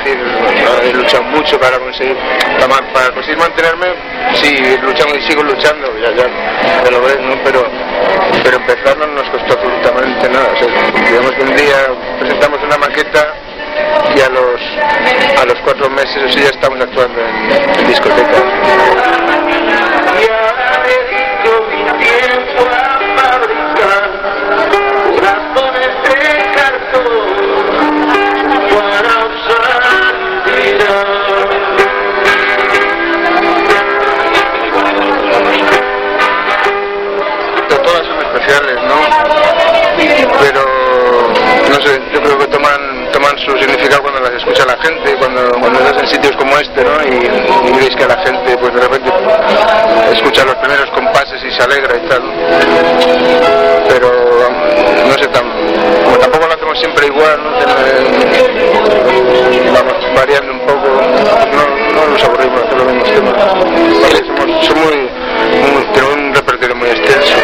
decir, he luchado mucho para conseguir mantenerme, sí, luchamos y sigo luchando, ya lo ves, ¿no? Pero empezar no nos costó absolutamente nada. O sea, digamos que un día presentamos una maqueta y a los 4 meses o sí ya estamos actuando en discotecas. Todas son especiales, ¿no? Pero no sé, yo creo que toman su significado cuando las escucha la gente, cuando estás en sitios como este, ¿no? Y veis que la gente pues de repente escucha los primeros compases y se alegra y tal. Pero no sé, como tampoco lo hacemos siempre igual, ¿no? Vamos variando un poco, no nos aburrimos de hacer los mismos temas. Vale, tenemos un repertorio muy extenso.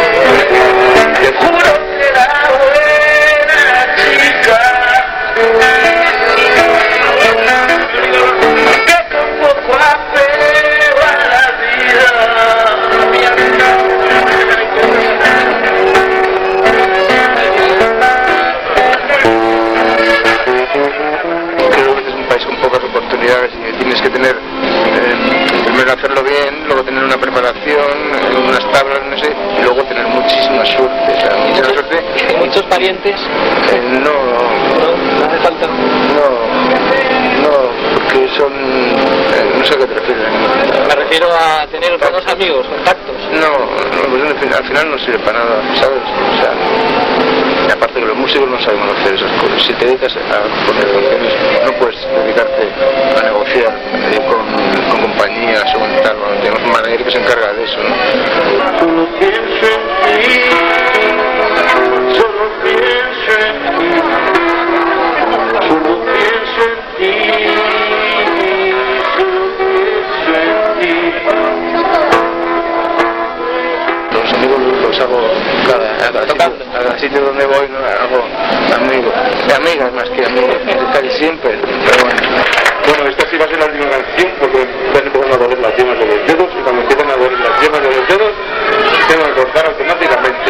Tienes que tener primero hacerlo bien, luego tener una preparación, unas tablas, no sé, y luego tener muchísima suerte. O sea, muchísima suerte. ¿Muchos parientes? No hace falta. No, porque son, no sé a qué te refieres. Me refiero a tener buenos amigos, contactos. No, pues al final no sirve para nada, ¿sabes? O sea, y aparte que los músicos no sabemos hacer esas cosas. Si te dedicas a poner canciones, no puedes dedicarte a negociar con compañías o con tal. Bueno, tenemos un manager que se encarga de eso, ¿no? Solo pienso en ti, solo pienso en ti, solo pienso en ti, solo pienso en ti. Los amigos los hago cada sitio donde voy, ¿no? Hago amigos, de amigas más que amigos, casi siempre, pero bueno. Bueno, esta sí va a ser la última canción porque están empezando a doler las yemas de los dedos y cuando empiezan a doler las yemas de los dedos tengo que cortar automáticamente.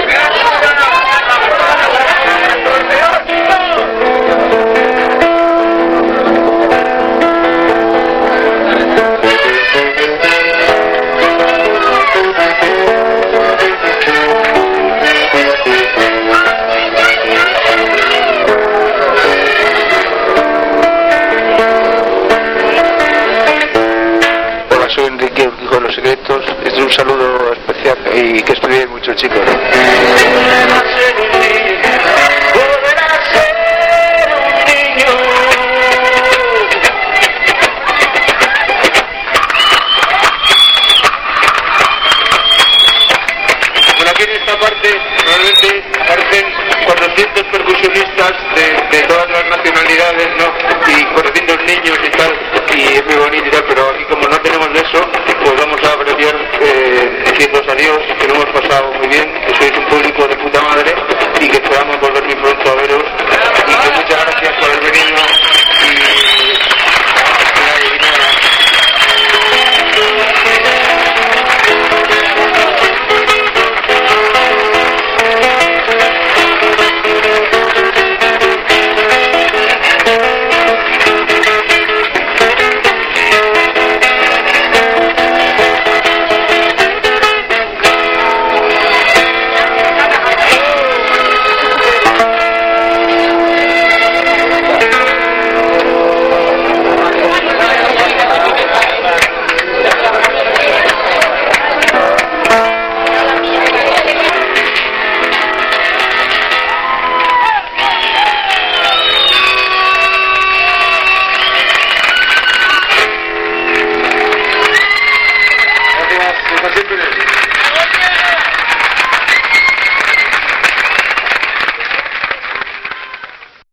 Soy Enrique Urquijo de Los Secretos. Este es un saludo especial y que estudiéis mucho, chicos. Bueno, aquí en esta parte normalmente aparecen 400 percusionistas de todas las nacionalidades, ¿no? Y 400 niños y tal, y es muy bonito y tal, pero aquí como no tenemos de eso, pues vamos a apreciar diciendo adiós, que lo hemos pasado muy bien, que sois un público de